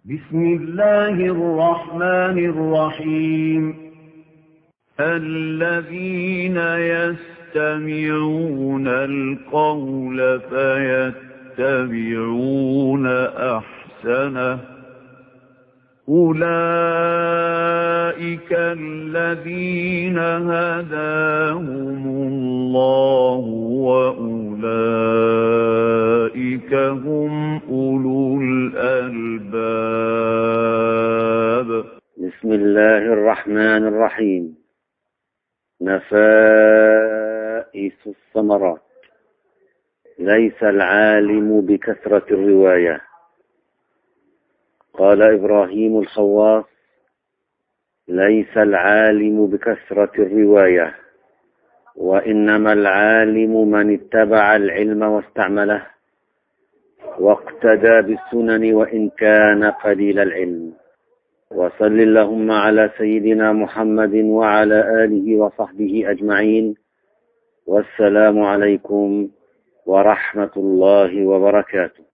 بسم الله الرحمن الرحيم الذين يستمعون القول فيتبعون أحسنه أولئك الذين هداهم الله وأولئك هم أولو الألباب. بسم الله الرحمن الرحيم. نفائس الثمرات. ليس العالم بكثرة الرواية. قال إبراهيم الخواص: ليس العالم بكثرة الرواية، وإنما العالم من اتبع العلم واستعمله واقتدى بالسنن وإن كان قليل العلم. وصل اللهم على سيدنا محمد وعلى آله وصحبه أجمعين، والسلام عليكم ورحمة الله وبركاته.